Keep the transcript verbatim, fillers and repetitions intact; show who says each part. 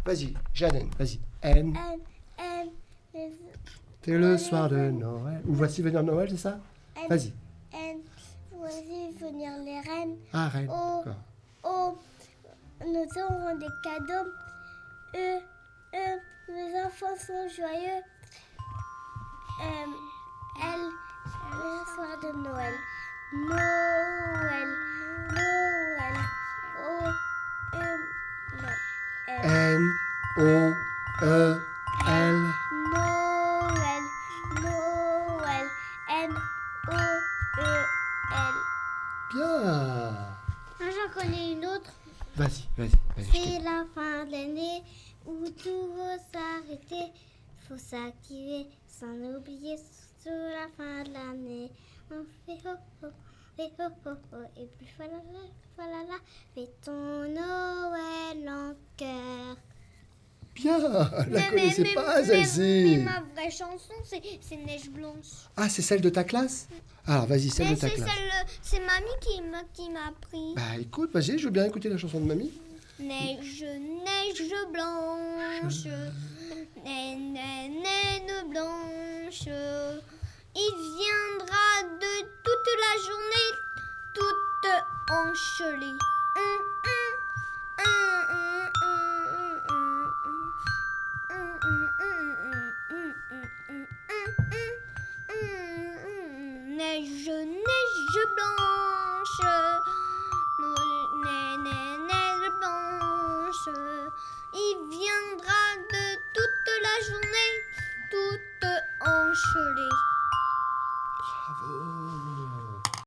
Speaker 1: Vas-y, Jaden, vas-y. N.
Speaker 2: N, N, les-
Speaker 1: C'est le soir de Noël. Ou voici venir Noël, c'est ça?
Speaker 2: N,
Speaker 1: Vas-y.
Speaker 2: N, voici venir les reines.
Speaker 1: Ah, reine.
Speaker 2: O,
Speaker 1: D'accord.
Speaker 2: O, nous aurons des cadeaux. E, E, les enfants sont joyeux. Euh, L, le soir de Noël. Noël, Noël. O, E, non. L.
Speaker 1: N, O, E, L.
Speaker 2: Noël, Noël. N, O, E, L.
Speaker 1: Bien.
Speaker 2: Moi, j'en connais une autre.
Speaker 1: Vas-y, vas-y, vas-y. je
Speaker 2: C'est
Speaker 1: t'écoute.
Speaker 2: la fin de l'année où tout va s'arrêter. Faut s'activer sans oublier sur la fin de l'année. On fait ho ho, fait ho ho ho. Et puis voilà, voilà, là. Fais ton Noël en cœur.
Speaker 1: Bien. Je la connaissais pas, celle-ci.
Speaker 2: Mais ma vraie chanson, c'est c'est Neige Blanche.
Speaker 1: Ah, c'est celle de ta classe? Alors, vas-y, celle
Speaker 2: Mais
Speaker 1: de ta
Speaker 2: c'est
Speaker 1: classe.
Speaker 2: celle, c'est mamie qui m'a qui m'a appris.
Speaker 1: Bah, écoute, vas-y, je veux bien écouter la chanson de mamie.
Speaker 2: Neige, neige blanche, naine, naine, naine blanche. Il viendra de toute la journée, toute engelée. Hum, hum, hum, hum.